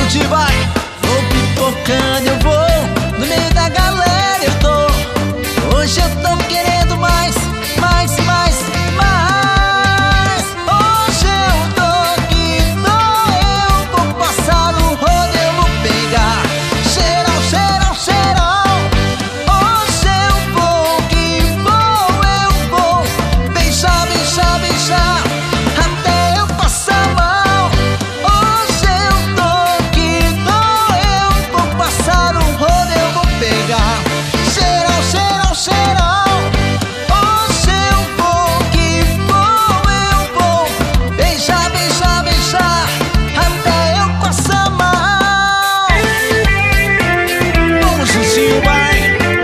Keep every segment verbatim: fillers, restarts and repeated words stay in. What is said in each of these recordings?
curtir, vai. Vou pipocando, eu vou no meio da galera, eu tô. Hoje eu tô querendo mais, mais, mais, mais. Hoje eu tô que tô, eu vou passar o rodo, eu vou pegar cheirão, cheirão, cheirão. Hoje eu vou que vou, eu vou beijar, beijar, beijar até eu passar mal. Hoje eu tô que tô, eu vou passar o rodo, eu vou pegar cheirão, cheirão, cheirão. Hoje eu vou que vou, eu vou beijar, beijar, beijar até eu passar mal. Vamos juntinho, vai.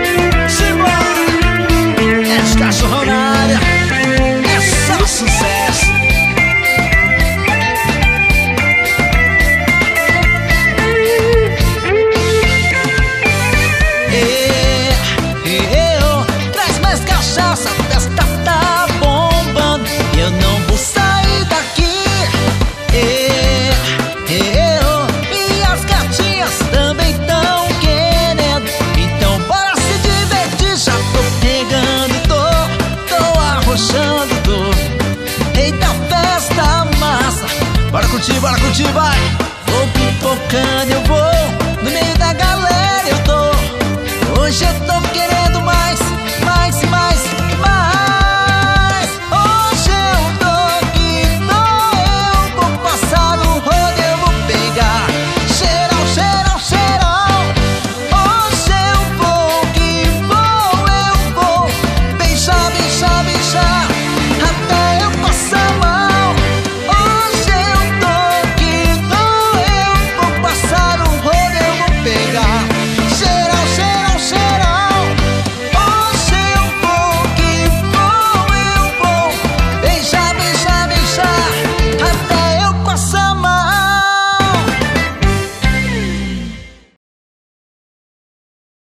Simbora. É de cachorro na área, é só sucesso. É, é, eu traz mais cachaça, a festa tá bombando. Eu não vou sair daqui. É, é, eu e as gatinhas também tão querendo. Então bora se divertir, já tô pegando, tô, tô arrochando, tô. Eita, festa massa. Bora curtir, bora curtir, vai.